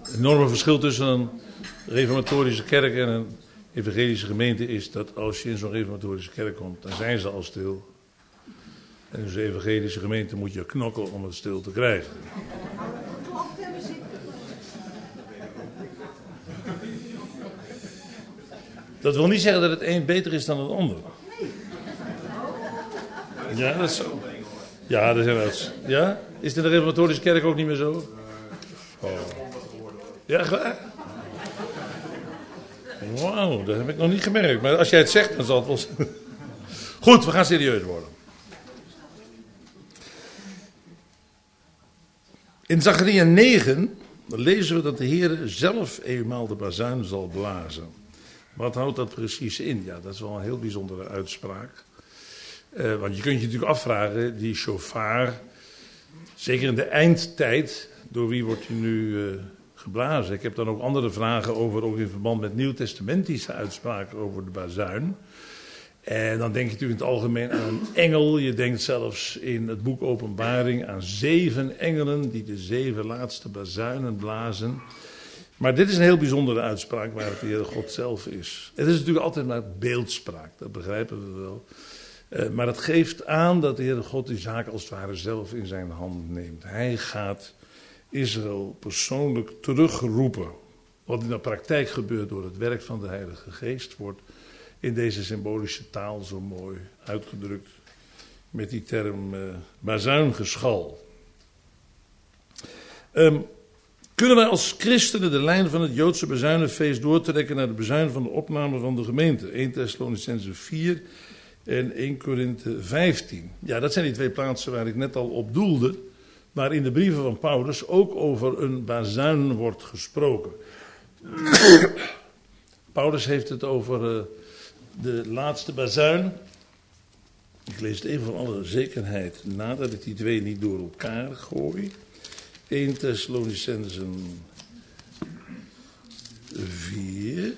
enorme verschil tussen een reformatorische kerk en een evangelische gemeente is dat als je in zo'n reformatorische kerk komt, dan zijn ze al stil. En in zo'n evangelische gemeente moet je knokken om het stil te krijgen. Dat wil niet zeggen dat het een beter is dan het ander. Ja, dat is zo. Ja, dat is inderdaad. Ja? Is het in de reformatorische kerk ook niet meer zo? Oh. Ja, echt waar? Wauw, dat heb ik nog niet gemerkt. Maar als jij het zegt, dan zal het wel zijn. Goed, we gaan serieus worden. In Zacharia 9 lezen we dat de Heer zelf eenmaal de bazuin zal blazen. Wat houdt dat precies in? Ja, dat is wel een heel bijzondere uitspraak. Want je kunt je natuurlijk afvragen, die shofar, zeker in de eindtijd, door wie wordt die nu geblazen? Ik heb dan ook andere vragen over, ook in verband met nieuwtestamentische uitspraken over de bazuin. En dan denk je natuurlijk in het algemeen aan een engel. Je denkt zelfs in het boek Openbaring aan 7 engelen die de 7 laatste bazuinen blazen. Maar dit is een heel bijzondere uitspraak waar het de Heere God zelf is. Het is natuurlijk altijd maar beeldspraak, dat begrijpen we wel. Maar het geeft aan dat de Heere God die zaak als het ware zelf in zijn hand neemt. Hij gaat Israël persoonlijk terugroepen. Wat in de praktijk gebeurt door het werk van de Heilige Geest wordt in deze symbolische taal zo mooi uitgedrukt met die term bazuingeschal. Kunnen wij als christenen de lijn van het Joodse bazuinenfeest doortrekken naar de bazuin van de opname van de gemeente? 1 Thessalonicenzen 4 en 1 Korinthe 15. Ja, dat zijn die 2 plaatsen waar ik net al op doelde, waar in de brieven van Paulus ook over een bazuin wordt gesproken. Paulus heeft het over de laatste bazuin. Ik lees het even voor alle zekerheid nadat ik die 2 niet door elkaar gooi. 1 Thessalonicenzen 4.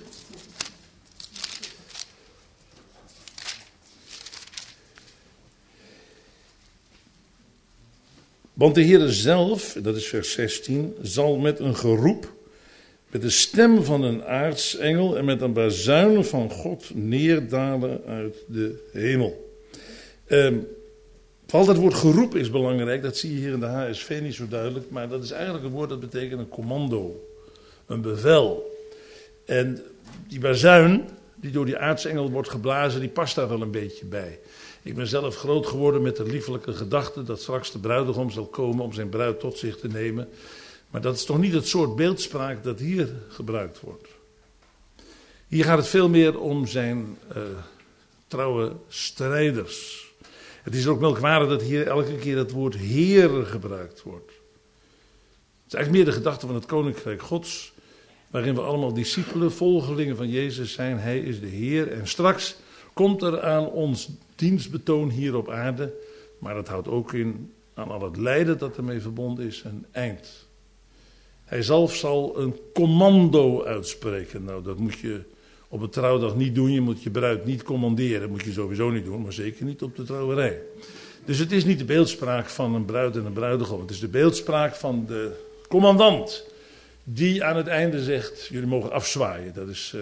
Want de Heere zelf, dat is vers 16, zal met een geroep, met de stem van een aartsengel en met een bazuin van God neerdalen uit de hemel. Vooral dat woord geroep is belangrijk, dat zie je hier in de HSV niet zo duidelijk, maar dat is eigenlijk een woord dat betekent een commando, een bevel. En die bazuin die door die aartsengel wordt geblazen, die past daar wel een beetje bij. Ik ben zelf groot geworden met de liefelijke gedachte dat straks de bruidegom zal komen om zijn bruid tot zich te nemen. Maar dat is toch niet het soort beeldspraak dat hier gebruikt wordt. Hier gaat het veel meer om zijn trouwe strijders. Het is ook merkwaardig dat hier elke keer het woord Heer gebruikt wordt. Het is eigenlijk meer de gedachte van het Koninkrijk Gods, waarin we allemaal discipelen, volgelingen van Jezus zijn. Hij is de Heer en straks komt er aan ons dienstbetoon hier op aarde, maar dat houdt ook in aan al het lijden dat ermee verbonden is een eind. Hij zelf zal een commando uitspreken. Nou, dat moet je op een trouwdag niet doen. Je moet je bruid niet commanderen. Dat moet je sowieso niet doen, maar zeker niet op de trouwerij. Dus het is niet de beeldspraak van een bruid en een bruidegom. Het is de beeldspraak van de commandant die aan het einde zegt, jullie mogen afzwaaien. Dat is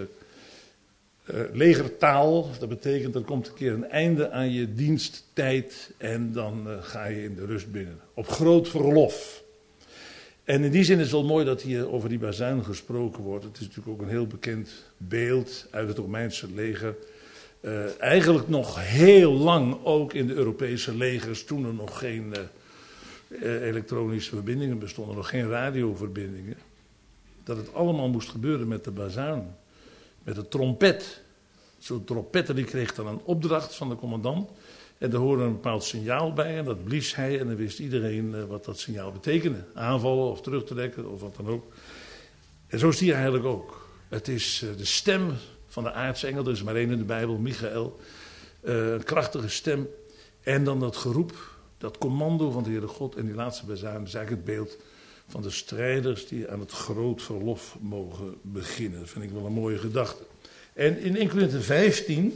legertaal. Dat betekent er komt een keer een einde aan je diensttijd en dan ga je in de rust binnen. Op groot verlof. En in die zin is het wel mooi dat hier over die bazuin gesproken wordt. Het is natuurlijk ook een heel bekend beeld uit het Romeinse leger. Eigenlijk nog heel lang ook in de Europese legers, toen er nog geen elektronische verbindingen bestonden, nog geen radioverbindingen. Dat het allemaal moest gebeuren met de bazuin, met de trompet. Zo'n trompetter die kreeg dan een opdracht van de commandant. En daar hoorde een bepaald signaal bij en dat blies hij en dan wist iedereen wat dat signaal betekende. Aanvallen of terugtrekken of wat dan ook. En zo is het hier eigenlijk ook. Het is de stem van de aartsengel, er is maar één in de Bijbel, Michael. Een krachtige stem. En dan dat geroep, dat commando van de Heere God en die laatste bazuin. is eigenlijk het beeld van de strijders die aan het groot verlof mogen beginnen. Dat vind ik wel een mooie gedachte. En in 1 Korinthe 15...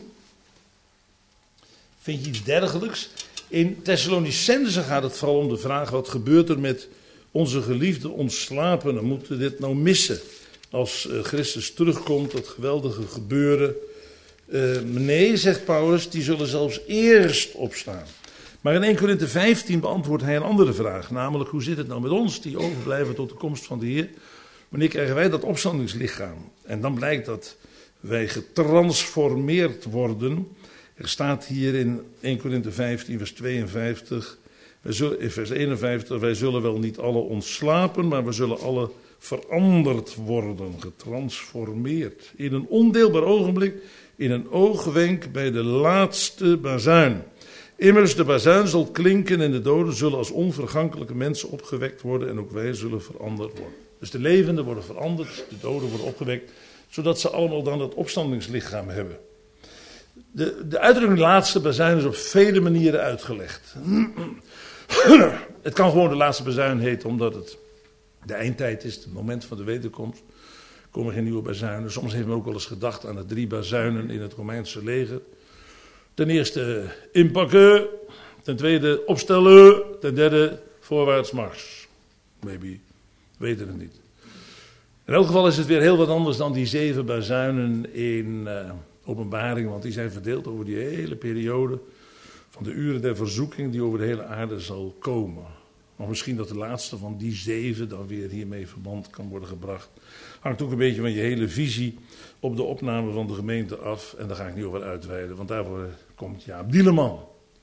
vind je iets dergelijks. In Thessalonicenzen gaat het vooral om de vraag, wat gebeurt er met Onze geliefde ontslapenen moeten dit nou missen. Als Christus terugkomt, dat geweldige gebeuren. Nee, zegt Paulus, die zullen zelfs eerst opstaan. Maar in 1 Korinthe 15 beantwoordt hij een andere vraag. Namelijk, hoe zit het nou met ons die overblijven tot de komst van de Heer? Wanneer krijgen wij dat opstandingslichaam? En dan blijkt dat wij getransformeerd worden. Er staat hier in 1 Korinthe 15 vers 52, vers 51, wij zullen wel niet alle ontslapen, maar we zullen alle veranderd worden, getransformeerd. In een ondeelbaar ogenblik, in een oogwenk bij de laatste bazuin. Immers, de bazuin zal klinken en de doden zullen als onvergankelijke mensen opgewekt worden en ook wij zullen veranderd worden. Dus de levenden worden veranderd, de doden worden opgewekt, zodat ze allemaal dan dat opstandingslichaam hebben. De uitdrukking laatste bazuin is op vele manieren uitgelegd. Het kan gewoon de laatste bazuin heten omdat het de eindtijd is, het moment van de wederkomst. Er komen geen nieuwe bazuinen. Soms heeft men ook wel eens gedacht aan de 3 bazuinen in het Romeinse leger. Ten eerste inpakken, ten tweede opstellen, ten derde voorwaarts mars. Maybe, weten het niet. In elk geval is het weer heel wat anders dan die 7 bazuinen in Openbaring, want die zijn verdeeld over die hele periode van de uren der verzoeking die over de hele aarde zal komen. Maar misschien dat de laatste van die 7 dan weer hiermee verband kan worden gebracht. Hangt ook een beetje van je hele visie op de opname van de gemeente af. En daar ga ik niet over uitweiden, want daarvoor komt Jaap Dieleman.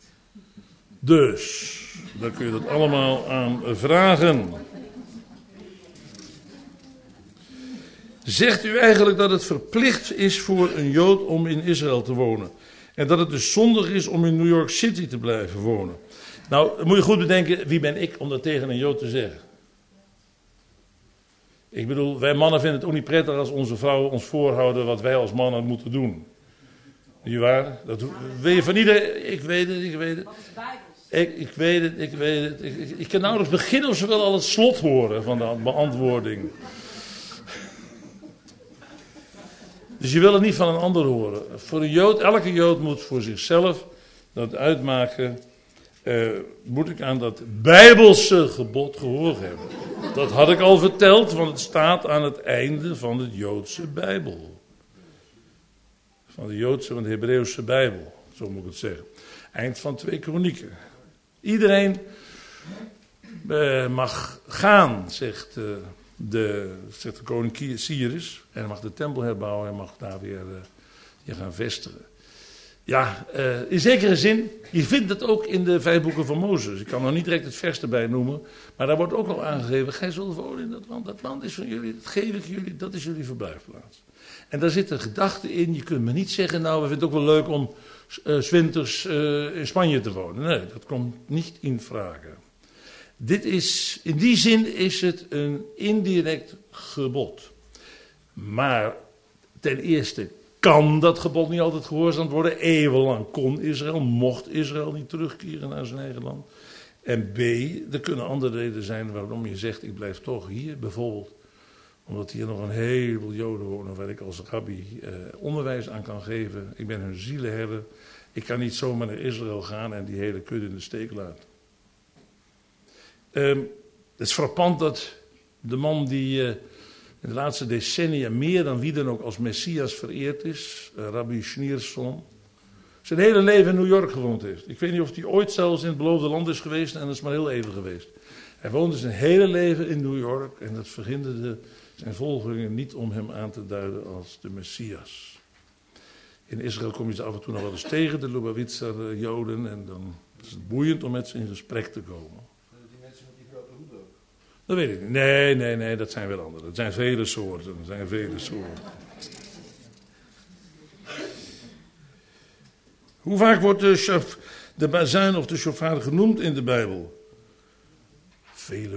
Dus, daar kun je dat allemaal aan vragen. Zegt u eigenlijk dat het verplicht is voor een Jood om in Israël te wonen? En dat het dus zondig is om in New York City te blijven wonen? Nou, dan moet je goed bedenken, wie ben ik om dat tegen een Jood te zeggen? Ik bedoel, wij mannen vinden het ook niet prettig als onze vrouwen ons voorhouden wat wij als mannen moeten doen. Niet waar? Dat weet je van iedereen. Ik weet het. Ik weet het. Ik kan nauwelijks beginnen of ze wel al het slot horen van de beantwoording. Dus je wil het niet van een ander horen. Voor een Jood, elke Jood moet voor zichzelf dat uitmaken. Moet ik aan dat Bijbelse gebod gehoor hebben. Dat had ik al verteld, want het staat aan het einde van het Joodse Bijbel. Van de Hebreeuwse Bijbel, zo moet ik het zeggen. Eind van 2 Kronieken. Iedereen mag gaan, zegt de koning Cyrus. En hij mag de tempel herbouwen en mag daar weer gaan vestigen. Ja, in zekere zin, je vindt het ook in de 5 boeken van Mozes. Ik kan nog niet direct het vers erbij noemen, maar daar wordt ook al aangegeven, gij zult wonen in dat land is van jullie, dat geef ik jullie, dat is jullie verblijfplaats. En daar zit een gedachte in, je kunt me niet zeggen, nou we vinden het ook wel leuk om 's winters in Spanje te wonen. Nee, dat komt niet in vraag. In die zin is het een indirect gebod. Maar ten eerste kan dat gebod niet altijd gehoorzaamd worden. Eeuwenlang mocht Israël niet terugkeren naar zijn eigen land. En B, er kunnen andere redenen zijn waarom je zegt, ik blijf toch hier. Bijvoorbeeld omdat hier nog een heleboel Joden wonen waar ik als rabbi onderwijs aan kan geven. Ik ben hun zielenherder. Ik kan niet zomaar naar Israël gaan en die hele kudde in de steek laten. Het is frappant dat de man die in de laatste decennia meer dan wie dan ook als Messias vereerd is, Rabbi Schneerson, zijn hele leven in New York gewoond heeft. Ik weet niet of hij ooit zelfs in het beloofde land is geweest en dat is maar heel even geweest. Hij woonde zijn hele leven in New York en dat verhinderde zijn volgelingen niet om hem aan te duiden als de Messias. In Israël kom je ze af en toe nog wel eens tegen, de Lubavitcher Joden, en dan is het boeiend om met ze in gesprek te komen. Dat weet ik niet. Nee, dat zijn wel andere. Dat zijn vele soorten. Hoe vaak wordt de bazuin of de shofar genoemd in de Bijbel? Vele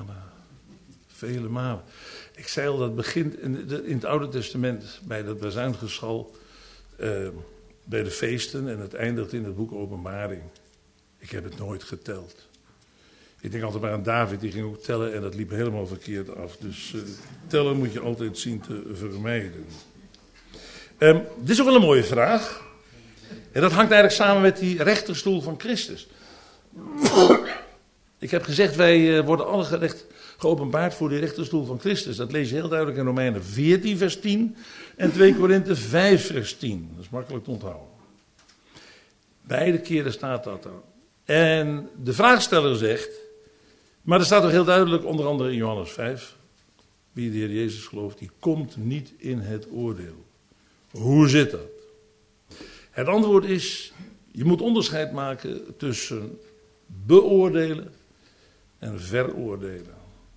malen. Ik zei al, dat begint in het Oude Testament bij dat bazuingeschal, bij de feesten, en het eindigt in het boek Openbaring. Ik heb het nooit geteld. Ik denk altijd maar aan David, die ging ook tellen en dat liep helemaal verkeerd af. Dus tellen moet je altijd zien te vermijden. Dit is ook wel een mooie vraag. En dat hangt eigenlijk samen met die rechterstoel van Christus. Ik heb gezegd, wij worden alle geopenbaard voor de rechterstoel van Christus. Dat lees je heel duidelijk in Romeinen 14 vers 10 en 2 Korinthe 5 vers 10. Dat is makkelijk te onthouden. Beide keren staat dat er. En de vraagsteller zegt, maar er staat ook heel duidelijk, onder andere in Johannes 5, wie de Heer Jezus gelooft, die komt niet in het oordeel. Hoe zit dat? Het antwoord is, je moet onderscheid maken tussen beoordelen en veroordelen.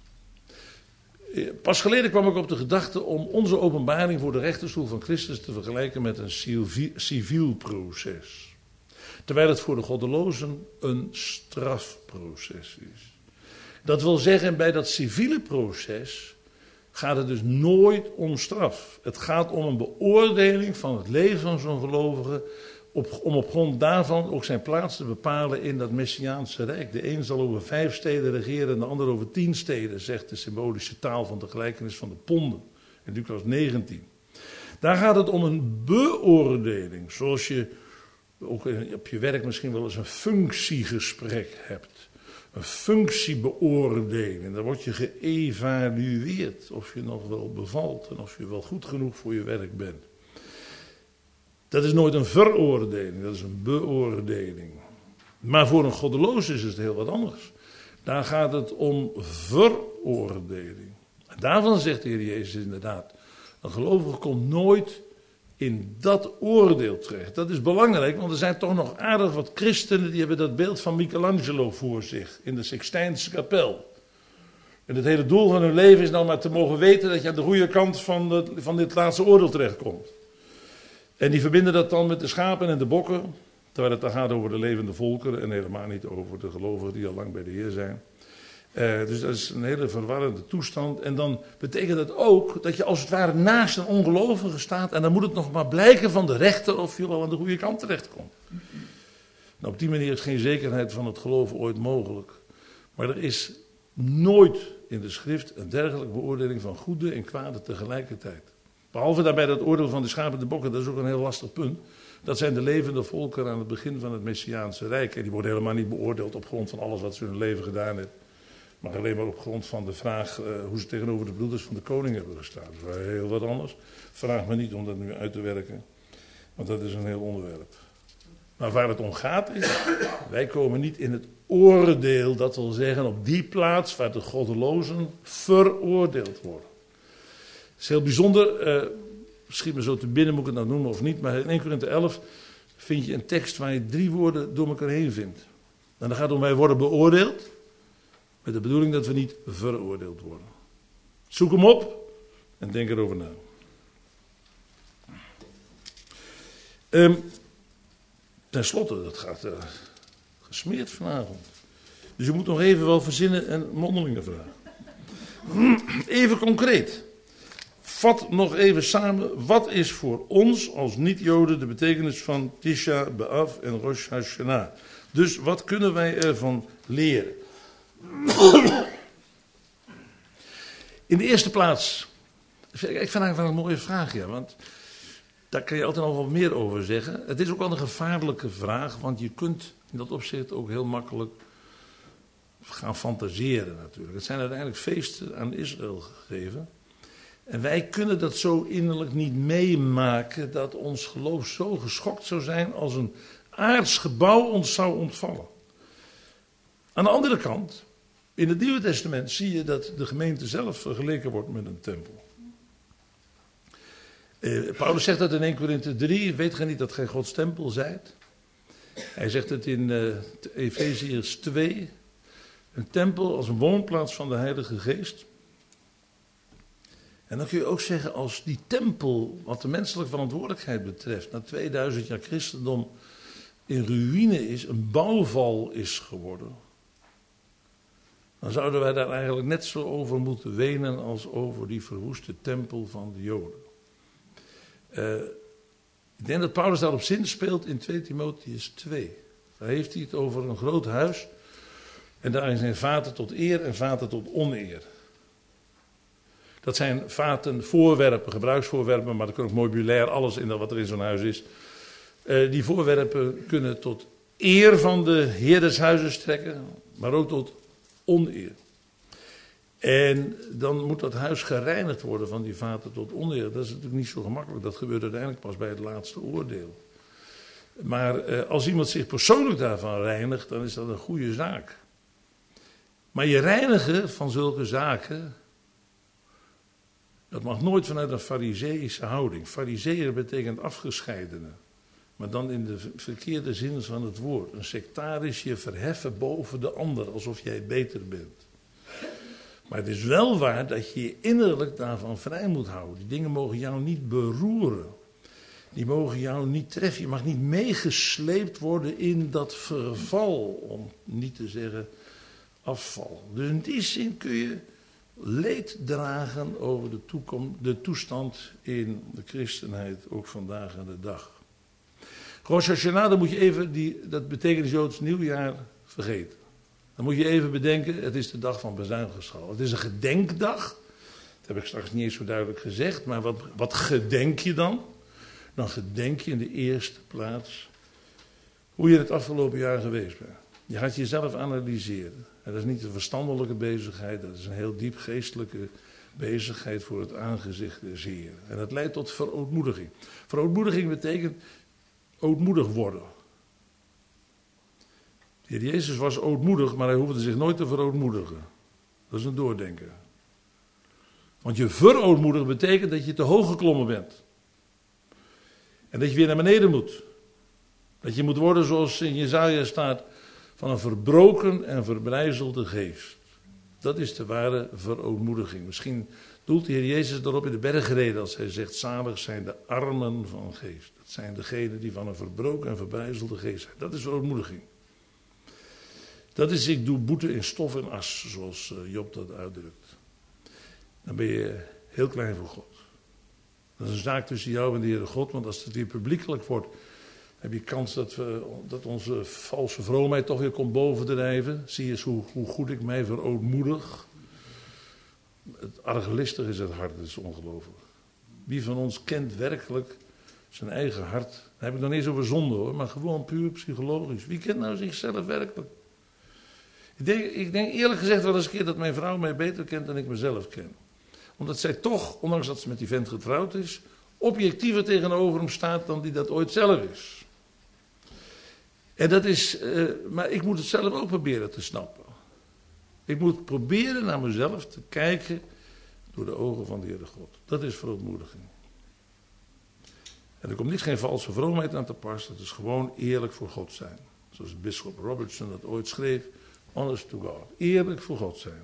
Pas geleden kwam ik op de gedachte om onze openbaring voor de rechterstoel van Christus te vergelijken met een civiel proces. Terwijl het voor de goddelozen een strafproces is. Dat wil zeggen, bij dat civiele proces gaat het dus nooit om straf. Het gaat om een beoordeling van het leven van zo'n gelovige, om op grond daarvan ook zijn plaats te bepalen in dat Messiaanse rijk. De een zal over 5 steden regeren en de ander over 10 steden, zegt de symbolische taal van de gelijkenis van de ponden in Lucas 19. Daar gaat het om een beoordeling, zoals je ook op je werk misschien wel eens een functiegesprek hebt. Een functiebeoordeling. Dan word je geëvalueerd of je nog wel bevalt en of je wel goed genoeg voor je werk bent. Dat is nooit een veroordeling, dat is een beoordeling. Maar voor een goddeloos is het heel wat anders. Daar gaat het om veroordeling. En daarvan zegt de Heer Jezus inderdaad, een gelovige komt nooit in dat oordeel terecht. Dat is belangrijk, want er zijn toch nog aardig wat christenen die hebben dat beeld van Michelangelo voor zich in de Sixtijnse kapel. En het hele doel van hun leven is nou maar te mogen weten dat je aan de goede kant van dit laatste oordeel terechtkomt. En die verbinden dat dan met de schapen en de bokken, terwijl het dan gaat over de levende volkeren en helemaal niet over de gelovigen die al lang bij de Heer zijn. Dus dat is een hele verwarrende toestand. En dan betekent dat ook dat je als het ware naast een ongelovige staat. En dan moet het nog maar blijken van de rechter of je wel aan de goede kant terechtkomt. Nou, op die manier is geen zekerheid van het geloven ooit mogelijk. Maar er is nooit in de schrift een dergelijke beoordeling van goede en kwade tegelijkertijd. Behalve daarbij dat oordeel van de schapen en de bokken, dat is ook een heel lastig punt. Dat zijn de levende volkeren aan het begin van het Messiaanse Rijk. En die worden helemaal niet beoordeeld op grond van alles wat ze in hun leven gedaan hebben. Maar alleen maar op grond van de vraag hoe ze tegenover de broeders van de koning hebben gestaan. Dat is heel wat anders. Vraag me niet om dat nu uit te werken. Want dat is een heel onderwerp. Maar waar het om gaat is, wij komen niet in het oordeel. Dat wil zeggen op die plaats waar de goddelozen veroordeeld worden. Het is heel bijzonder. Misschien me zo te binnen moet ik het nou noemen of niet. Maar in 1 Korinthe 11 vind je een tekst waar je 3 woorden door elkaar heen vindt. En dan gaat het om wij worden beoordeeld. Met de bedoeling dat we niet veroordeeld worden. Zoek hem op en denk erover na. Ten slotte, dat gaat gesmeerd vanavond. Dus je moet nog even wel verzinnen en mondelingen vragen. Even concreet. Vat nog even samen, wat is voor ons als niet-Joden de betekenis van Tisha B'Av en Rosh Hashanah? Dus wat kunnen wij ervan leren? In de eerste plaats, ik vind eigenlijk wel een mooie vraag, ja, want daar kan je altijd nog wat meer over zeggen. Het is ook wel een gevaarlijke vraag, want je kunt in dat opzicht ook heel makkelijk gaan fantaseren natuurlijk. Het zijn uiteindelijk feesten aan Israël gegeven. En wij kunnen dat zo innerlijk niet meemaken dat ons geloof zo geschokt zou zijn als een aards gebouw ons zou ontvallen. Aan de andere kant, in het Nieuwe Testament zie je dat de gemeente zelf vergeleken wordt met een tempel. Paulus zegt dat in 1 Korinthe 3, weet gij niet dat gij Gods tempel zijt? Hij zegt het in Efeziërs 2, een tempel als een woonplaats van de Heilige Geest. En dan kun je ook zeggen, als die tempel, wat de menselijke verantwoordelijkheid betreft, na 2000 jaar christendom in ruïne is, een bouwval is geworden, dan zouden wij daar eigenlijk net zo over moeten wenen als over die verwoeste tempel van de Joden. Ik denk dat Paulus daarop zinspeelt in 2 Timotheüs 2. Daar heeft hij het over een groot huis en daarin zijn vaten tot eer en vaten tot oneer. Dat zijn vaten, voorwerpen, gebruiksvoorwerpen, maar dat kan ook meubilair, alles in wat er in zo'n huis is. Die voorwerpen kunnen tot eer van de heer des huizes strekken, maar ook tot oneer. En dan moet dat huis gereinigd worden van die vaten tot oneer. Dat is natuurlijk niet zo gemakkelijk. Dat gebeurt uiteindelijk pas bij het laatste oordeel. Maar als iemand zich persoonlijk daarvan reinigt, dan is dat een goede zaak. Maar je reinigen van zulke zaken, dat mag nooit vanuit een farizeïsche houding. Farizeeër betekent afgescheidene. Maar dan in de verkeerde zin van het woord. Een sectarisch je verheffen boven de ander, alsof jij beter bent. Maar het is wel waar dat je je innerlijk daarvan vrij moet houden. Die dingen mogen jou niet beroeren. Die mogen jou niet treffen. Je mag niet meegesleept worden in dat verval, om niet te zeggen afval. Dus in die zin kun je leed dragen over de toestand in de christenheid, ook vandaag aan de dag. Rosh Hashanah, dan moet je even, dat betekent Joods nieuwjaar, vergeten. Dan moet je even bedenken, het is de dag van bezuinigenschal. Het is een gedenkdag. Dat heb ik straks niet eens zo duidelijk gezegd, maar wat gedenk je dan? Dan gedenk je in de eerste plaats hoe je het afgelopen jaar geweest bent. Je gaat jezelf analyseren. En dat is niet een verstandelijke bezigheid, dat is een heel diep geestelijke bezigheid voor het aangezicht des Heeren. En dat leidt tot verootmoediging. Verootmoediging betekent ootmoedig worden. De Heer Jezus was ootmoedig, maar hij hoefde zich nooit te verootmoedigen. Dat is een doordenken. Want je verootmoedigen betekent dat je te hoog geklommen bent. En dat je weer naar beneden moet. Dat je moet worden zoals in Jesaja staat, van een verbroken en verbrijzelde geest. Dat is de ware verootmoediging. Misschien doelt de Heer Jezus erop in de bergreden als hij zegt, zalig zijn de armen van geest. Dat zijn degenen die van een verbroken en verbrijzelde geest zijn. Dat is verootmoediging. Dat is, ik doe boete in stof en as, zoals Job dat uitdrukt. Dan ben je heel klein voor God. Dat is een zaak tussen jou en de Heere God, want als het weer publiekelijk wordt, heb je kans dat onze valse vroomheid toch weer komt bovendrijven. Zie je eens hoe goed ik mij verootmoedig. Het arglistig is het hart, dat is ongelooflijk. Wie van ons kent werkelijk zijn eigen hart? Daar heb ik nog niet eens over zonde hoor, maar gewoon puur psychologisch. Wie kent nou zichzelf werkelijk? Ik denk eerlijk gezegd wel eens een keer dat mijn vrouw mij beter kent dan ik mezelf ken. Omdat zij toch, ondanks dat ze met die vent getrouwd is, objectiever tegenover hem staat dan die dat ooit zelf is. En dat is, maar ik moet het zelf ook proberen te snappen. Ik moet proberen naar mezelf te kijken door de ogen van de Heere God. Dat is verootmoediging. En er komt niet geen valse vroomheid aan te pas, dat is gewoon eerlijk voor God zijn. Zoals bisschop Robertson dat ooit schreef, honest to God. Eerlijk voor God zijn.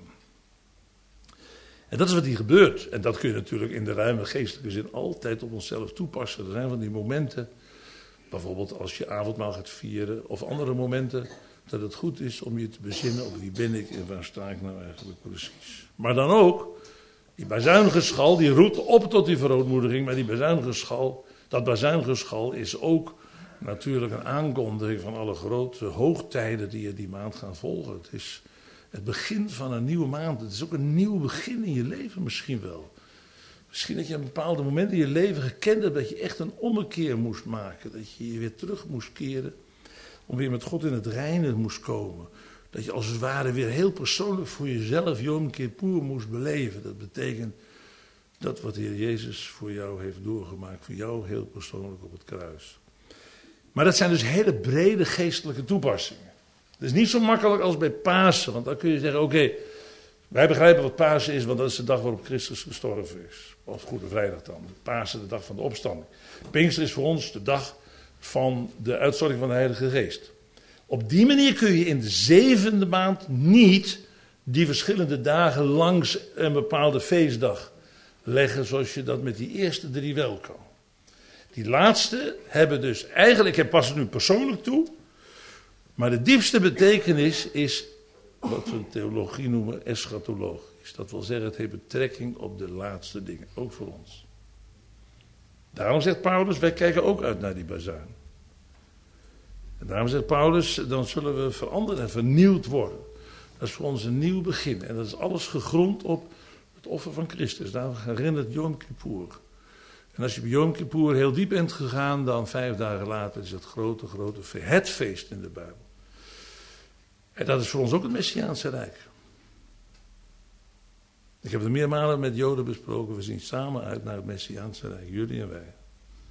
En dat is wat hier gebeurt. En dat kun je natuurlijk in de ruime geestelijke zin altijd op onszelf toepassen. Er zijn van die momenten, bijvoorbeeld als je avondmaal gaat vieren, of andere momenten, dat het goed is om je te bezinnen op wie ben ik en waar sta ik nou eigenlijk precies. Maar dan ook, die bazuingeschal, die roept op tot die verootmoediging, maar die bazuingeschal, dat bazuingeschal is ook natuurlijk een aankondiging van alle grote hoogtijden die je die maand gaan volgen. Het is het begin van een nieuwe maand. Het is ook een nieuw begin in je leven misschien wel. Misschien dat je een bepaalde moment in je leven gekend hebt dat je echt een ommekeer moest maken. Dat je je weer terug moest keren om weer met God in het reine moest komen. Dat je als het ware weer heel persoonlijk voor jezelf Yom Kippur moest beleven. Dat betekent dat wat de Heer Jezus voor jou heeft doorgemaakt, voor jou heel persoonlijk op het kruis. Maar dat zijn dus hele brede geestelijke toepassingen. Het is niet zo makkelijk als bij Pasen, want dan kun je zeggen, oké, wij begrijpen wat Pasen is, want dat is de dag waarop Christus gestorven is. Of Goede Vrijdag dan, Pasen de dag van de opstanding. Pinkster is voor ons de dag van de uitstorting van de Heilige Geest. Op die manier kun je in de 7e maand niet die verschillende dagen langs een bepaalde feestdag leggen, zoals je dat met die eerste 3 wel kan. Die laatste hebben dus eigenlijk, ik pas het nu persoonlijk toe, maar de diepste betekenis is wat we in theologie noemen eschatologisch. Dat wil zeggen, het heeft betrekking op de laatste dingen, ook voor ons. Daarom zegt Paulus, wij kijken ook uit naar die bazuin. En daarom zegt Paulus, dan zullen we veranderd en vernieuwd worden. Dat is voor ons een nieuw begin. En dat is alles gegrond op het offer van Christus. Daarom herinnert Yom Kippur. En als je bij Yom Kippur heel diep bent gegaan, dan 5 dagen later is het grote het feest in de Bijbel. En dat is voor ons ook het Messiaanse Rijk. Ik heb het meermalen met Joden besproken. We zien samen uit naar het Messiaanse Rijk, jullie en wij.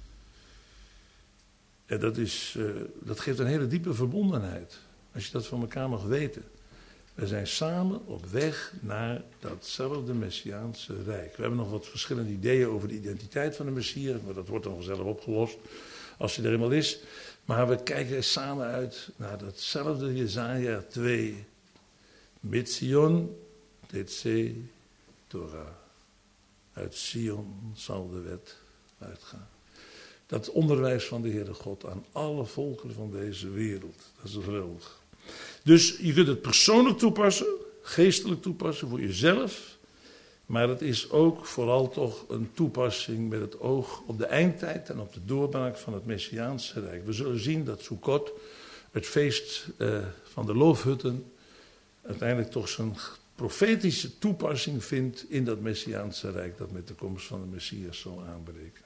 En dat geeft een hele diepe verbondenheid. Als je dat van elkaar mag weten. We zijn samen op weg naar datzelfde Messiaanse Rijk. We hebben nog wat verschillende ideeën over de identiteit van de Messias, maar dat wordt dan vanzelf opgelost als hij er eenmaal is. Maar we kijken samen uit naar datzelfde Jesaja 2. Mitzion, Tetse, Torah. Uit Sion zal de wet uitgaan. Dat onderwijs van de Heere God aan alle volkeren van deze wereld. Dat is geweldig. Dus je kunt het persoonlijk toepassen, geestelijk toepassen voor jezelf. Maar het is ook vooral toch een toepassing met het oog op de eindtijd en op de doorbraak van het Messiaanse Rijk. We zullen zien dat Sukkot, het feest van de loofhutten, uiteindelijk toch zijn profetische toepassing vindt in dat Messiaanse Rijk dat met de komst van de Messias zal aanbreken.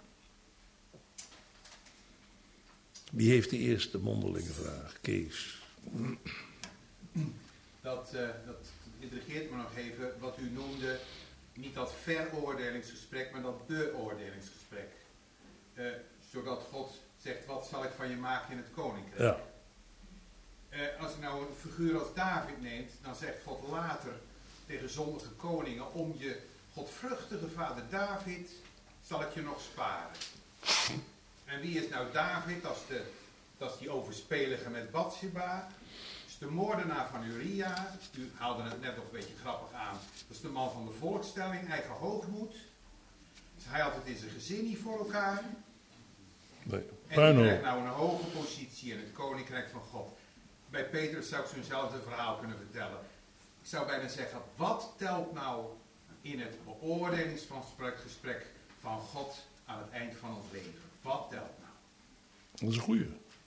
Wie heeft de eerste mondelinge vraag? Kees. Dat intrigeert me nog even wat u noemde, niet dat veroordelingsgesprek, maar dat beoordelingsgesprek. Zodat God zegt, wat zal ik van je maken in het koninkrijk? Ja. Als je nou een figuur als David neemt, dan zegt God later tegen zondige koningen, om je godvruchtige vader David zal ik je nog sparen. En wie is nou David? Dat is die overspelige met Batsheba. Dat is de moordenaar van Uria. U haalde het net nog een beetje grappig aan. Dat is de man van de volkstelling, eigen hoogmoed. Dus hij had het in zijn gezin niet voor elkaar. Nee. En hij krijgt nou een hoge positie in het koninkrijk van God. Bij Petrus zou ik zo'nzelfde verhaal kunnen vertellen. Ik zou bijna zeggen, wat telt nou in het beoordelingsgesprek van God aan het eind van ons leven? Wat telt nou? Dat is een goeie.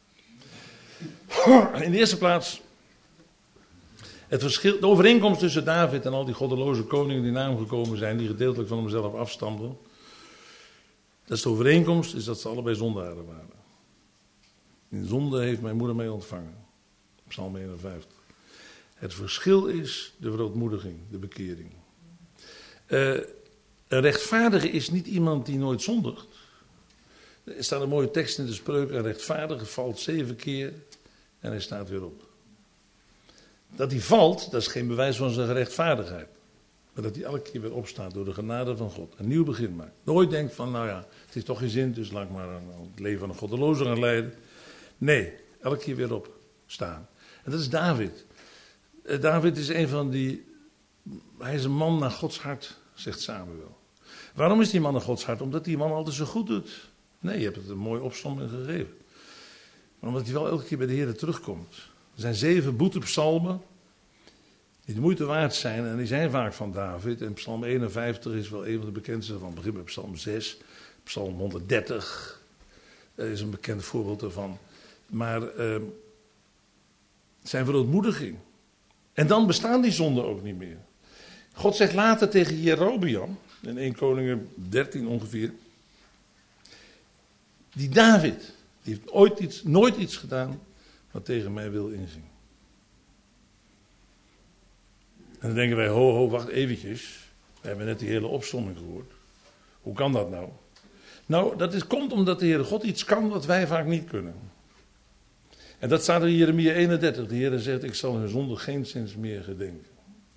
In de eerste plaats, het verschil, de overeenkomst tussen David en al die goddeloze koningen die na hem gekomen zijn, die gedeeltelijk van hemzelf afstamden. Dat is de overeenkomst, is dat ze allebei zondaren waren. In zonde heeft mijn moeder mij ontvangen. Psalm 51. Het verschil is de verootmoediging, de bekering. Een rechtvaardige is niet iemand die nooit zondigt. Er staat een mooie tekst in de Spreuken. Een rechtvaardige valt 7 keer en hij staat weer op. Dat hij valt, dat is geen bewijs van zijn rechtvaardigheid. Maar dat hij elke keer weer opstaat door de genade van God. Een nieuw begin maakt. Nooit denkt van, nou ja, het heeft toch geen zin, dus laat ik maar het leven van een goddeloze gaan leiden. Nee, elke keer weer opstaan. En dat is David. David is een van die, hij is een man naar Gods hart, zegt Samuel. Waarom is die man naar Gods hart? Omdat die man altijd zo goed doet. Nee, je hebt het een mooie opsomming gegeven. Maar omdat hij wel elke keer bij de Heer terugkomt. Er zijn 7 boetepsalmen die de moeite waard zijn. En die zijn vaak van David. En psalm 51 is wel een van de bekendste van. Begin met psalm 6. Psalm 130 is een bekend voorbeeld daarvan. Maar zijn verootmoediging. En dan bestaan die zonden ook niet meer. God zegt later tegen Jerobeam, in 1 Koningen 13 ongeveer. Die David, die heeft nooit iets gedaan wat tegen mij wil inzien. En dan denken wij, wacht eventjes. We hebben net die hele opsomming gehoord. Hoe kan dat nou? Nou, komt omdat de Heere God iets kan wat wij vaak niet kunnen. En dat staat in Jeremia 31. De Heere zegt, ik zal hun zonde geenszins meer gedenken.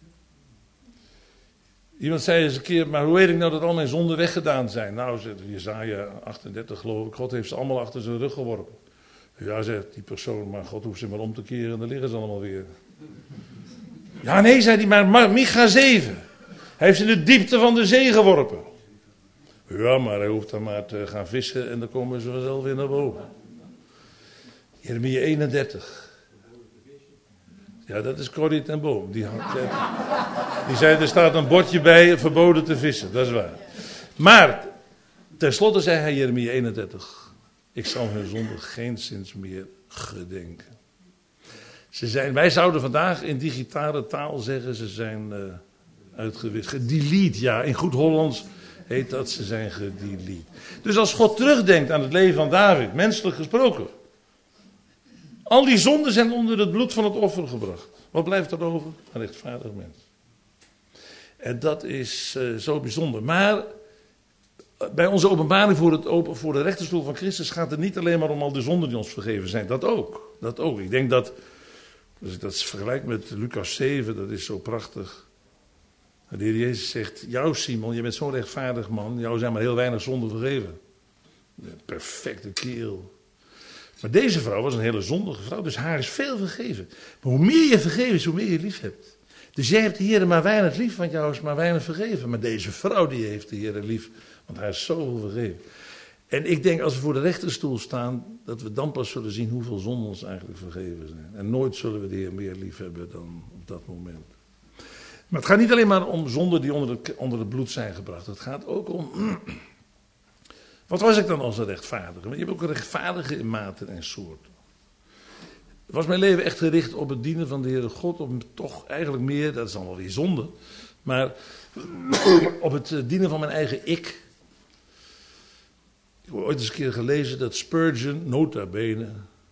Iemand zei eens een keer, maar hoe weet ik nou dat al mijn zonden weggedaan zijn? Nou, zegt Jesaja 38 geloof ik, God heeft ze allemaal achter zijn rug geworpen. Ja, zegt die persoon, maar God hoeft ze maar om te keren en dan liggen ze allemaal weer. Ja, nee, zei hij, maar Micha 7. Hij heeft ze in de diepte van de zee geworpen. Ja, maar hij hoeft dan maar te gaan vissen en dan komen ze vanzelf weer naar boven. Jeremia 31. Ja, dat is Corrie ten Boom. Die zei, er staat een bordje bij, verboden te vissen. Dat is waar. Maar, tenslotte zei hij Jeremia 31. Ik zal hun zonde geenszins meer gedenken. Wij zouden vandaag in digitale taal zeggen, ze zijn uitgewist. Gedelete, ja, in goed Hollands heet dat, ze zijn gedelete. Dus als God terugdenkt aan het leven van David, menselijk gesproken. Al die zonden zijn onder het bloed van het offer gebracht. Wat blijft er over? Een rechtvaardig mens. En dat is zo bijzonder. Maar bij onze openbaring voor de rechterstoel van Christus gaat het niet alleen maar om al de zonden die ons vergeven zijn. Dat ook. Dat ook. Ik denk dat, als ik dat vergelijk met Lucas 7, dat is zo prachtig. De Heer Jezus zegt, jou Simon, je bent zo'n rechtvaardig man, jou zijn maar heel weinig zonden vergeven. Een perfecte kerel. Maar deze vrouw was een hele zondige vrouw, dus haar is veel vergeven. Maar hoe meer je vergeven is, hoe meer je lief hebt. Dus jij hebt de Heer maar weinig lief, want jou is maar weinig vergeven. Maar deze vrouw die heeft de Heer lief, want haar is zoveel vergeven. En ik denk als we voor de rechterstoel staan, dat we dan pas zullen zien hoeveel zonden ons eigenlijk vergeven zijn. En nooit zullen we de Heer meer lief hebben dan op dat moment. Maar het gaat niet alleen maar om zonden die onder het bloed zijn gebracht. Het gaat ook om, wat was ik dan als een rechtvaardige? Je hebt ook een rechtvaardige in maten en soorten. Was mijn leven echt gericht op het dienen van de Heere God, op toch eigenlijk meer, dat is dan wel weer zonde, maar op het dienen van mijn eigen ik. Ik heb ooit eens een keer gelezen dat Spurgeon, nota bene,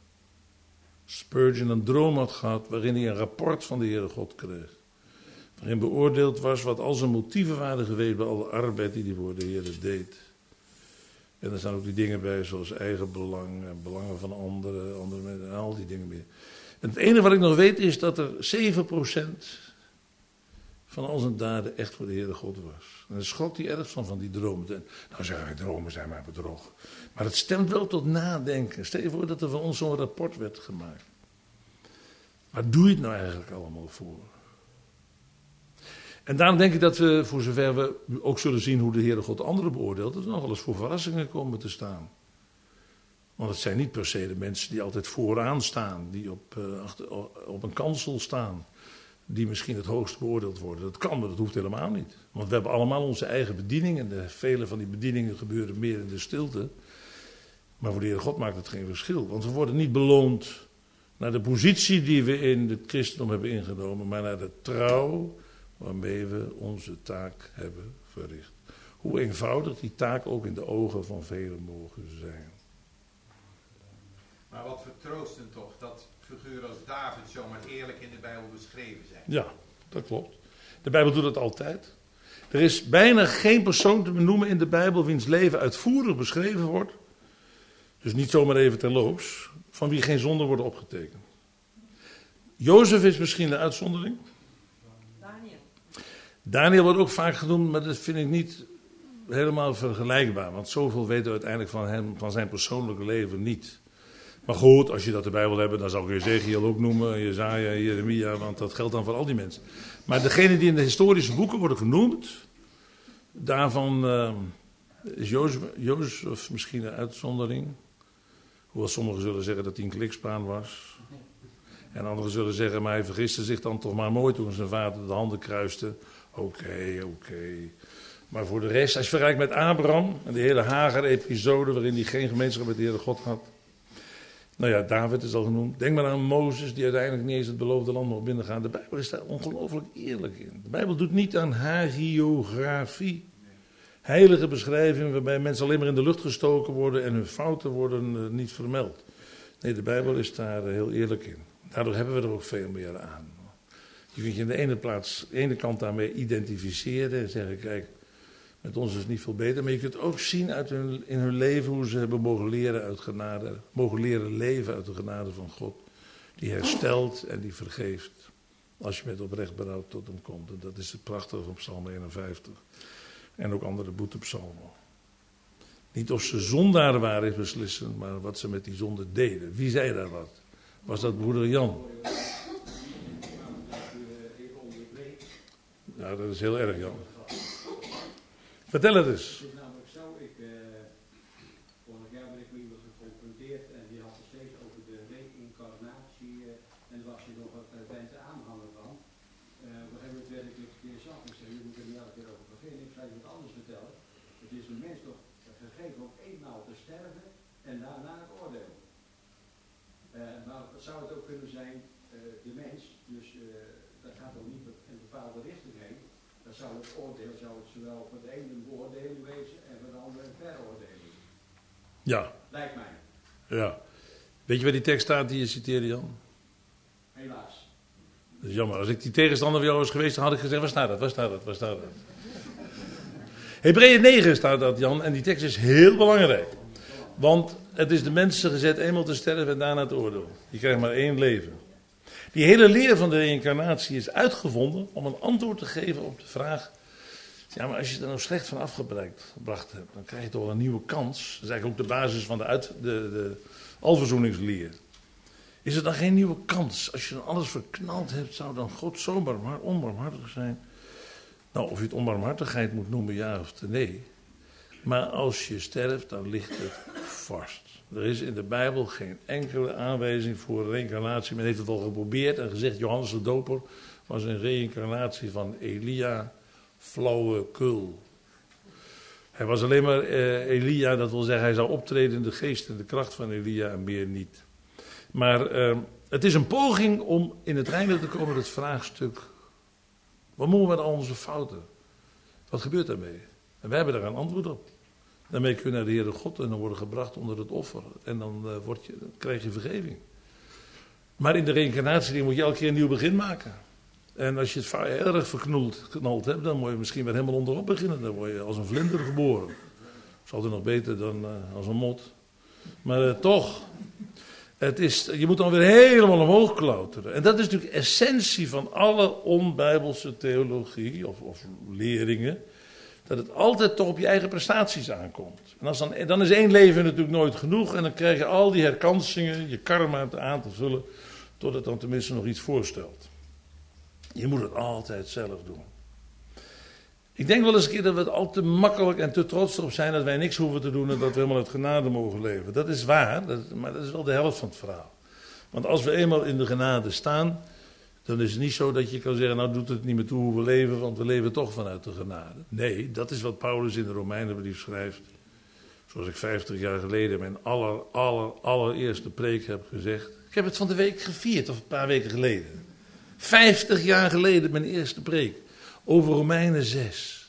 een droom had gehad waarin hij een rapport van de Heere God kreeg. Waarin beoordeeld was wat al zijn motieven waren geweest bij alle arbeid die hij voor de Heere deed. En er staan ook die dingen bij zoals eigen belang, belangen van andere mensen en al die dingen meer. En het enige wat ik nog weet is dat er 7% van al zijn daden echt voor de Heere God was. En dan schrok hij erg van die dromen. En, nou zeggen wij, dromen zijn maar bedrog. Maar het stemt wel tot nadenken. Stel je voor dat er van ons zo'n rapport werd gemaakt. Waar doe je het nou eigenlijk allemaal voor? En daarom denk ik dat we, voor zover we ook zullen zien hoe de Heere God anderen beoordeelt, dat er nog wel eens voor verrassingen komen te staan. Want het zijn niet per se de mensen die altijd vooraan staan, die op een kansel staan, die misschien het hoogst beoordeeld worden. Dat kan, maar dat hoeft helemaal niet. Want we hebben allemaal onze eigen bediening en vele van die bedieningen gebeuren meer in de stilte. Maar voor de Heere God maakt het geen verschil. Want we worden niet beloond naar de positie die we in het christendom hebben ingenomen, maar naar de trouw waarmee we onze taak hebben verricht. Hoe eenvoudig die taak ook in de ogen van velen mogen zijn. Maar wat vertroostend toch, dat figuren als David zomaar eerlijk in de Bijbel beschreven zijn. Ja, dat klopt. De Bijbel doet dat altijd. Er is bijna geen persoon te benoemen in de Bijbel wiens leven uitvoerig beschreven wordt. Dus niet zomaar even terloops, van wie geen zonden worden opgetekend. Jozef is misschien de uitzondering. Daniel wordt ook vaak genoemd, maar dat vind ik niet helemaal vergelijkbaar. Want zoveel weten we uiteindelijk van hem, van zijn persoonlijke leven niet. Maar goed, als je dat de Bijbel hebt, dan zou ik Ezekiel ook noemen, Jesaja, Jeremia, want dat geldt dan voor al die mensen. Maar degene die in de historische boeken worden genoemd, daarvan is Jozef misschien een uitzondering. Hoewel sommigen zullen zeggen dat hij een klikspaan was. En anderen zullen zeggen, maar hij vergiste zich dan toch maar mooi toen zijn vader de handen kruiste. Oké. Maar voor de rest, als je vergelijkt met Abraham en de hele Hagar-episode waarin hij geen gemeenschap met de Heere God had. Nou ja, David is al genoemd. Denk maar aan Mozes die uiteindelijk niet eens het beloofde land mocht binnengaan. De Bijbel is daar ongelooflijk eerlijk in. De Bijbel doet niet aan hagiografie. Heilige beschrijvingen waarbij mensen alleen maar in de lucht gestoken worden en hun fouten worden niet vermeld. Nee, de Bijbel is daar heel eerlijk in. Daardoor hebben we er ook veel meer aan. Je kunt je aan de ene kant daarmee identificeren en zeggen, kijk, met ons is het niet veel beter. Maar je kunt ook zien in hun leven hoe ze hebben mogen leren leven uit de genade van God. Die herstelt en die vergeeft. Als je met oprecht berouw tot hem komt. En dat is het prachtige van Psalm 51. En ook andere boetepsalmen. Niet of ze zondaren waren is beslissend, maar wat ze met die zonde deden. Wie zei daar wat? Was dat broeder Jan? Ja, dat is heel erg, Jan. Vertel het eens. Het is namelijk zo, vorig jaar ben ik met iemand geconfronteerd en die had het steeds over de reïncarnatie en daar was hij nog wat fervente aanhanger van. Op een gegeven moment werd ik een keer zat en ik zei, je moet er niet elke keer over beginnen, ik ga je wat anders vertellen. Het is een mens toch gegeven om eenmaal te sterven en daarna het oordeel. Maar zou het ook kunnen zijn, de mens, dus dat gaat ook niet in een bepaalde richting heen. Dan zou het oordeel zowel voor de ene een beoordeling wezen en voor de andere een veroordeling. Ja. Lijkt mij. Ja. Weet je waar die tekst staat die je citeerde, Jan? Helaas. Dat is jammer. Als ik die tegenstander van jou was geweest, dan had ik gezegd, waar staat dat? Hebreeën 9 staat dat, Jan, en die tekst is heel belangrijk. Want het is de mensen gezet eenmaal te sterven en daarna te oordelen. Je krijgt maar 1 leven. Die hele leer van de reïncarnatie is uitgevonden om een antwoord te geven op de vraag... Ja, maar als je er nou slecht van afgebracht hebt, dan krijg je toch wel een nieuwe kans. Dat is eigenlijk ook de basis van de alverzoeningsleer. Is er dan geen nieuwe kans? Als je dan alles verknald hebt, zou dan God zo onbarmhartig zijn? Nou, of je het onbarmhartigheid moet noemen, ja of nee. Maar als je sterft, dan ligt het vast. Er is in de Bijbel geen enkele aanwijzing voor reïncarnatie. Men heeft het al geprobeerd en gezegd, Johannes de Doper was een reïncarnatie van Elia, flauwekul. Hij was alleen maar Elia, dat wil zeggen, hij zou optreden in de geest en de kracht van Elia en meer niet. Maar het is een poging om in het reinen te komen met het vraagstuk, wat moeten we met al onze fouten? Wat gebeurt daarmee? En wij hebben daar een antwoord op. Daarmee kun je naar de Heere God en dan worden gebracht onder het offer. En dan krijg je vergeving. Maar in de reïncarnatie moet je elke keer een nieuw begin maken. En als je het erg verknald hebt, dan moet je misschien weer helemaal onderop beginnen. Dan word je als een vlinder geboren. Dat is altijd nog beter dan als een mot. Maar toch, je moet dan weer helemaal omhoog klauteren. En dat is natuurlijk de essentie van alle onbijbelse theologie of leringen. Dat het altijd toch op je eigen prestaties aankomt. En dan is 1 leven natuurlijk nooit genoeg. En dan krijg je al die herkansingen, je karma aan te vullen. Tot het dan tenminste nog iets voorstelt. Je moet het altijd zelf doen. Ik denk wel eens een keer dat we het al te makkelijk en te trots erop zijn dat wij niks hoeven te doen en dat we helemaal uit genade mogen leven. Dat is waar, maar dat is wel de helft van het verhaal. Want als we eenmaal in de genade staan, dan is het niet zo dat je kan zeggen, nou doet het niet meer toe hoe we leven, want we leven toch vanuit de genade. Nee, dat is wat Paulus in de Romeinenbrief schrijft. Zoals ik 50 jaar geleden mijn allereerste preek heb gezegd. Ik heb het van de week gevierd, of een paar weken geleden. 50 jaar geleden mijn eerste preek. Over Romeinen 6.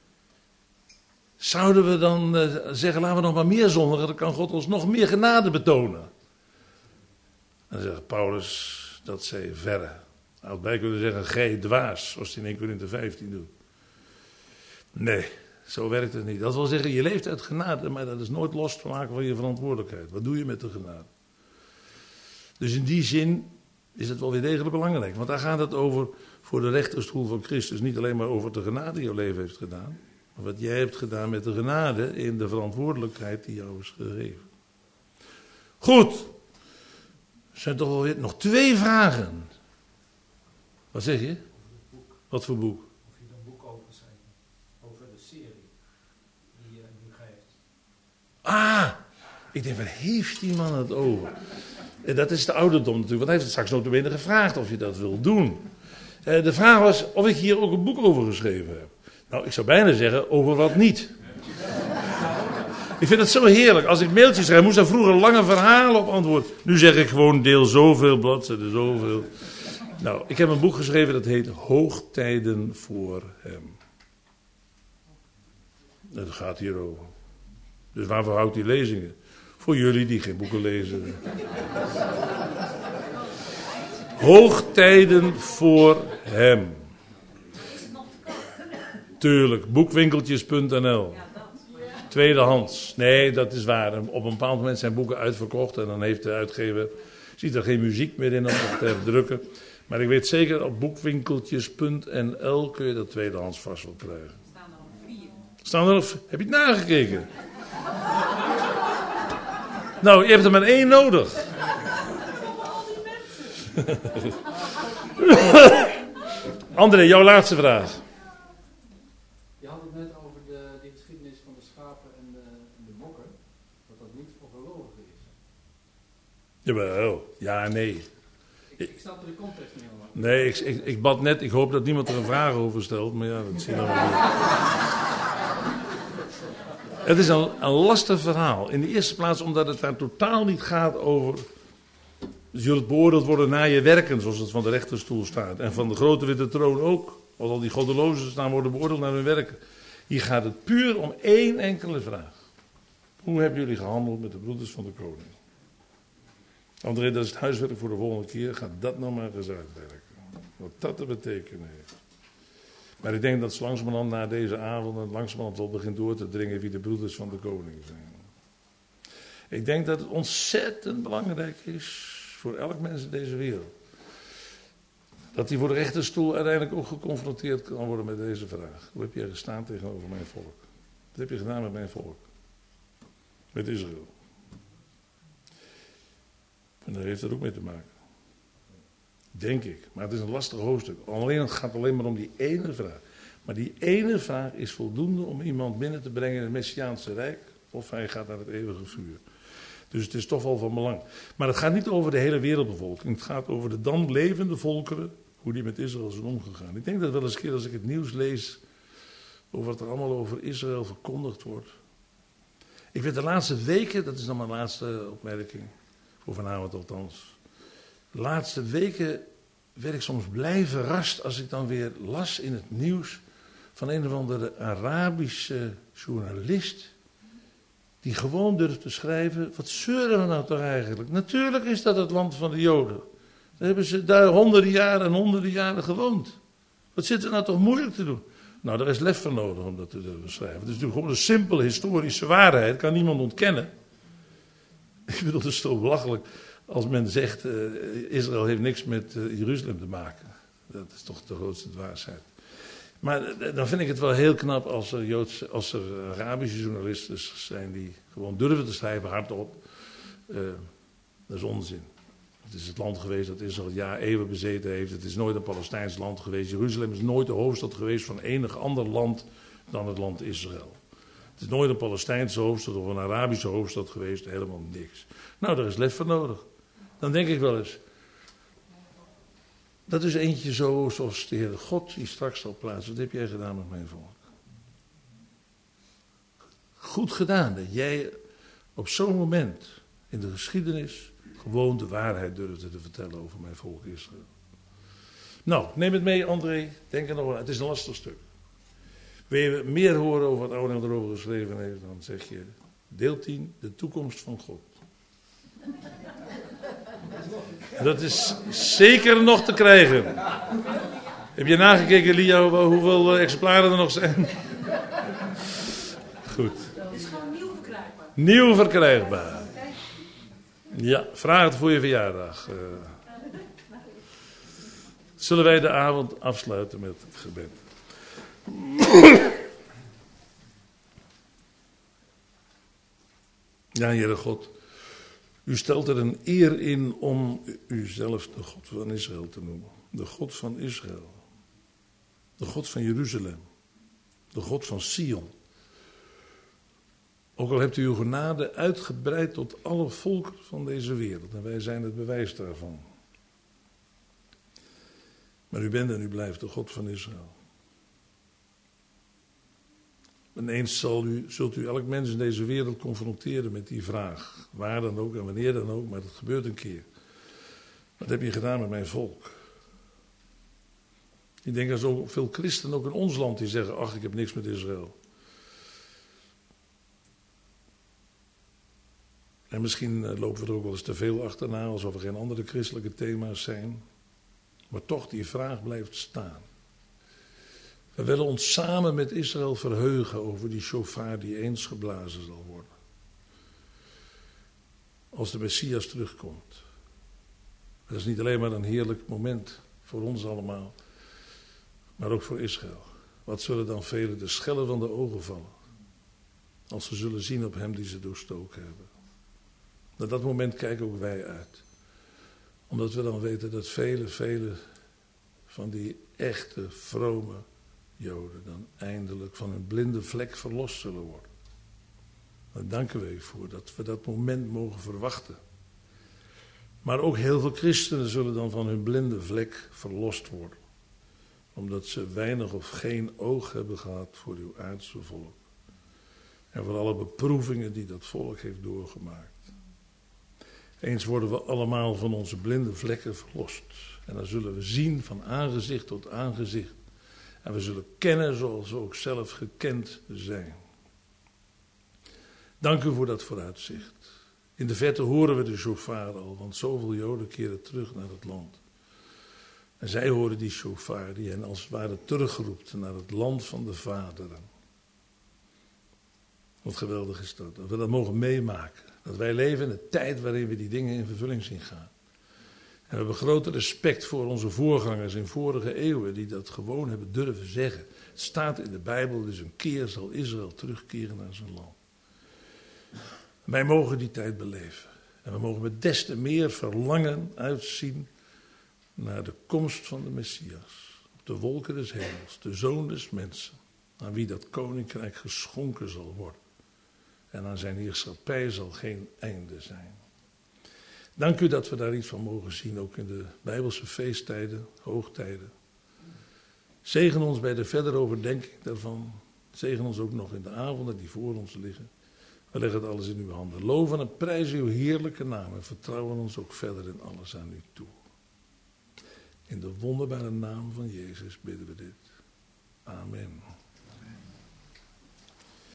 Zouden we dan zeggen, laten we nog maar meer zondigen, dan kan God ons nog meer genade betonen. En dan zegt Paulus, dat zij verre. Hij had bij kunnen zeggen, gij dwaas, zoals hij in 1 Korinthe 15 doet. Nee, zo werkt het niet. Dat wil zeggen, je leeft uit genade, maar dat is nooit los te maken van je verantwoordelijkheid. Wat doe je met de genade? Dus in die zin is het wel weer degelijk belangrijk. Want daar gaat het over voor de rechterstoel van Christus. Niet alleen maar over de genade die jouw leven heeft gedaan. Maar wat jij hebt gedaan met de genade in de verantwoordelijkheid die jou is gegeven. Goed. Er zijn toch wel weer nog 2 vragen. Wat zeg je? Wat voor boek? Of je er een boek over schrijft. Over de serie die je nu geeft. Ah, ik denk, waar heeft die man het over? En dat is de ouderdom natuurlijk, want hij heeft het straks notabene gevraagd of je dat wil doen. De vraag was of ik hier ook een boek over geschreven heb. Nou, ik zou bijna zeggen, over wat niet. Ik vind het zo heerlijk. Als ik mailtjes schrijf, moest daar vroeger lange verhalen op antwoorden. Nu zeg ik gewoon deel zoveel, bladzijden zoveel. Nou, ik heb een boek geschreven dat heet Hoogtijden voor hem. Dat gaat hierover. Dus waarvoor houdt die lezingen? Voor jullie die geen boeken lezen. Hoogtijden voor hem. Tuurlijk, boekwinkeltjes.nl. Tweedehands. Nee, dat is waar. Op een bepaald moment zijn boeken uitverkocht en dan heeft de uitgever, ziet er geen muziek meer in om het te drukken. Maar ik weet zeker, op boekwinkeltjes.nl kun je dat tweedehands vast wel krijgen. Staan er 4? Heb je het nagekeken? Nou, je hebt er maar 1 nodig. André, jouw laatste vraag. Je had het net over de geschiedenis van de schapen en de bokken. Dat niet voor gelovigen is. Jawel, ja, nee. Ik snap er de context niet helemaal. Nee, ik bad net, ik hoop dat niemand er een vraag over stelt, maar ja, dat zie je dan wel niet. Het is een lastig verhaal. In de eerste plaats omdat het daar totaal niet gaat over, zult beoordeeld worden naar je werken, zoals het van de rechterstoel staat. En van de grote witte troon ook, als al die goddelozen staan worden beoordeeld naar hun werken. Hier gaat het puur om 1 enkele vraag. Hoe hebben jullie gehandeld met de broeders van de koning? André, dat is het huiswerk voor de volgende keer. Ga dat nou maar eens uitwerken. Wat dat te betekenen heeft. Maar ik denk dat zo langzamerhand na deze avond en langzamerhand wel begint door te dringen wie de broeders van de koning zijn. Ik denk dat het ontzettend belangrijk is voor elk mens in deze wereld. Dat hij voor de rechterstoel uiteindelijk ook geconfronteerd kan worden met deze vraag. Hoe heb jij gestaan tegenover mijn volk? Wat heb je gedaan met mijn volk? Met Israël. En daar heeft het ook mee te maken. Denk ik. Maar het is een lastig hoofdstuk. Het gaat alleen maar om die ene vraag. Maar die ene vraag is voldoende om iemand binnen te brengen in het Messiaanse Rijk. Of hij gaat naar het eeuwige vuur. Dus het is toch wel van belang. Maar het gaat niet over de hele wereldbevolking. Het gaat over de dan levende volkeren. Hoe die met Israël zijn omgegaan. Ik denk dat wel eens een keer als ik het nieuws lees. Over wat er allemaal over Israël verkondigd wordt. Ik werd de laatste weken. Dat is dan mijn laatste opmerking. Voor vanavond althans. De laatste weken werd ik soms blij verrast als ik dan weer las in het nieuws van een of andere Arabische journalist die gewoon durft te schrijven, wat zeuren we nou toch eigenlijk? Natuurlijk is dat het land van de Joden. Daar hebben ze daar honderden jaren gewoond. Wat zit er nou toch moeilijk te doen? Nou, daar is lef voor nodig om dat te durven schrijven. Het is natuurlijk gewoon een simpele historische waarheid, kan niemand ontkennen. Ik bedoel, het is toch belachelijk als men zegt, Israël heeft niks met Jeruzalem te maken. Dat is toch de grootste dwaasheid. Maar dan vind ik het wel heel knap als er Arabische journalisten zijn die gewoon durven te schrijven hardop. Dat is onzin. Het is het land geweest dat Israël eeuwen bezeten heeft. Het is nooit een Palestijns land geweest. Jeruzalem is nooit de hoofdstad geweest van enig ander land dan het land Israël. Het is nooit een Palestijnse hoofdstad of een Arabische hoofdstad geweest. Helemaal niks. Nou, daar is lef voor nodig. Dan denk ik wel eens. Dat is eentje zoals de Heere God die straks zal plaatsen. Wat heb jij gedaan met mijn volk? Goed gedaan dat jij op zo'n moment in de geschiedenis gewoon de waarheid durfde te vertellen over mijn volk Israël. Nou, neem het mee André. Denk er nog aan. Het is een lastig stuk. Wil je meer horen over wat Oude erover geschreven heeft, dan zeg je deel 10, de toekomst van God. Dat is zeker nog te krijgen. Heb je nagekeken, Lia, hoeveel exemplaren er nog zijn? Goed. Het is gewoon nieuw verkrijgbaar. Nieuw verkrijgbaar. Ja, vraag het voor je verjaardag. Zullen wij de avond afsluiten met het gebed? Ja, Heere God. U stelt er een eer in om uzelf de God van Israël te noemen. De God van Israël. De God van Jeruzalem. De God van Sion. Ook al hebt u uw genade uitgebreid tot alle volken van deze wereld. En wij zijn het bewijs daarvan. Maar u bent en u blijft de God van Israël. En eens zult u elk mens in deze wereld confronteren met die vraag. Waar dan ook en wanneer dan ook, maar dat gebeurt een keer. Wat heb je gedaan met mijn volk? Ik denk er zo veel christenen ook in ons land die zeggen, ach, ik heb niks met Israël. En misschien lopen we er ook wel eens te veel achterna, alsof er geen andere christelijke thema's zijn. Maar toch, die vraag blijft staan. We willen ons samen met Israël verheugen over die shofar die eens geblazen zal worden. Als de Messias terugkomt. Dat is niet alleen maar een heerlijk moment voor ons allemaal, maar ook voor Israël. Wat zullen dan velen de schellen van de ogen vallen, als ze zullen zien op hem die ze doorstoken hebben. Naar dat moment kijken ook wij uit. Omdat we dan weten dat vele van die echte, vrome Joden dan eindelijk van hun blinde vlek verlost zullen worden. Daar danken we u voor dat we dat moment mogen verwachten. Maar ook heel veel christenen zullen dan van hun blinde vlek verlost worden. Omdat ze weinig of geen oog hebben gehad voor uw aardse volk. En voor alle beproevingen die dat volk heeft doorgemaakt. Eens worden we allemaal van onze blinde vlekken verlost. En dan zullen we zien van aangezicht tot aangezicht. En we zullen kennen zoals we ook zelf gekend zijn. Dank u voor dat vooruitzicht. In de verte horen we de shofar al, want zoveel Joden keren terug naar het land. En zij horen die shofar die hen als het ware terugroept naar het land van de vaderen. Wat geweldig is dat we dat mogen meemaken. Dat wij leven in een tijd waarin we die dingen in vervulling zien gaan. En we hebben grote respect voor onze voorgangers in vorige eeuwen die dat gewoon hebben durven zeggen. Het staat in de Bijbel, dus een keer zal Israël terugkeren naar zijn land. Wij mogen die tijd beleven. En we mogen met des te meer verlangen uitzien naar de komst van de Messias. Op de wolken des hemels, de Zoon des mensen, aan wie dat koninkrijk geschonken zal worden. En aan zijn heerschappij zal geen einde zijn. Dank u dat we daar iets van mogen zien, ook in de Bijbelse feesttijden, hoogtijden. Zegen ons bij de verdere overdenking daarvan. Zegen ons ook nog in de avonden die voor ons liggen. We leggen het alles in uw handen. Loven en prijzen uw heerlijke naam en vertrouwen ons ook verder in alles aan u toe. In de wonderbare naam van Jezus bidden we dit. Amen.